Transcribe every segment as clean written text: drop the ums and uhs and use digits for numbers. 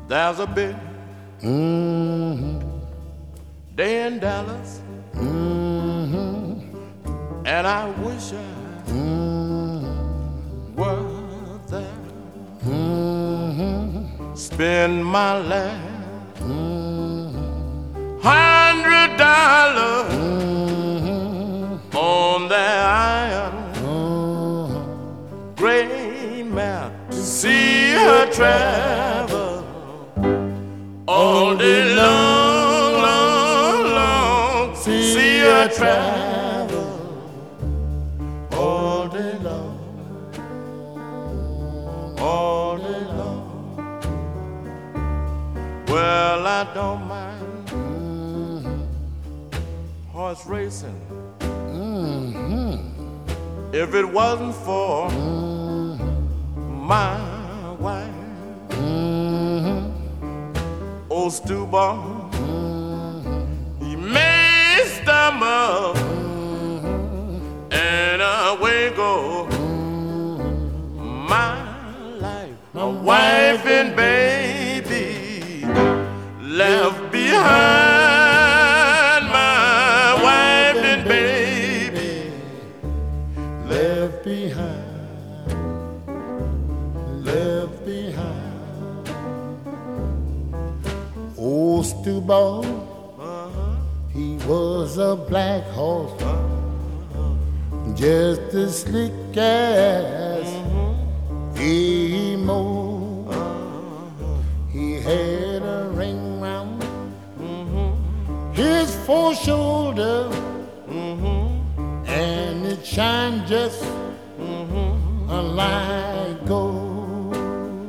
There's a big day in Dallas, and I wish I were there. Spend my last $100 on that iron gray map to see her travel all day long, long, long. See her travel all day long, all day long. Well, I don't mind horse racing if it wasn't for my wife. Old Stewball, he may stumble and away go my life. My wife and baby left behind. My wife and baby left behind, left behind. Old Stewball, he was a black horse, just as slick as Emo. He had a ring round his foreshoulder, and it shined just like gold,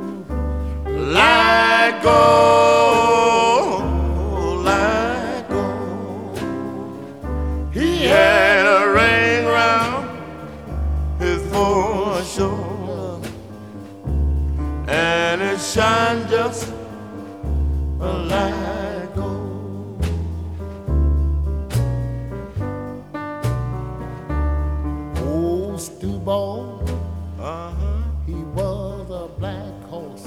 like gold, like gold. He had a ring round his foreshoulder, and it shined just like gold. Old Stewball, he was a black horse,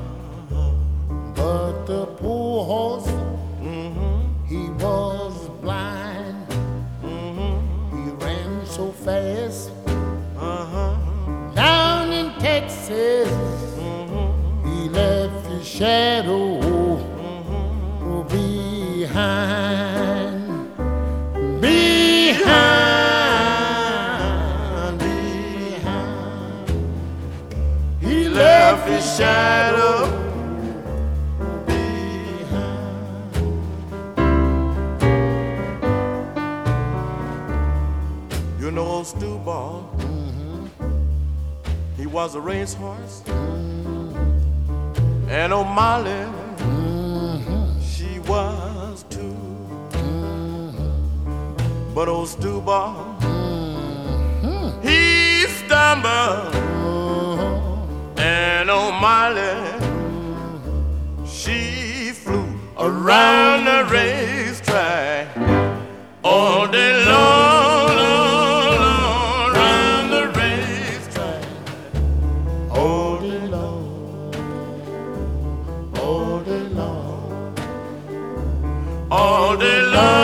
but the poor horse, he was blind. He ran so fast down in Texas, he left his shadow behind, behind, behind. He left his shadow behind. You know old Stewball, he was a racehorse, and old Molly, she was too. But old Stewball, he stumbled, and old Molly, she flew around the racetrack all day long, long, long, around the racetrack all day long, all day long, all day long.